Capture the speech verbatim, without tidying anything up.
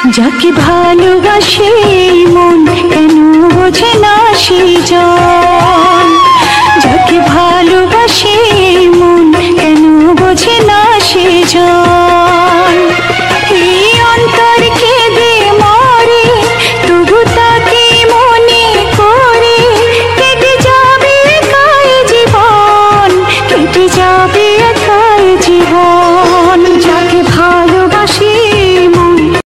যাকে ভালোবাসে মন কেন বোঝে না সে জন।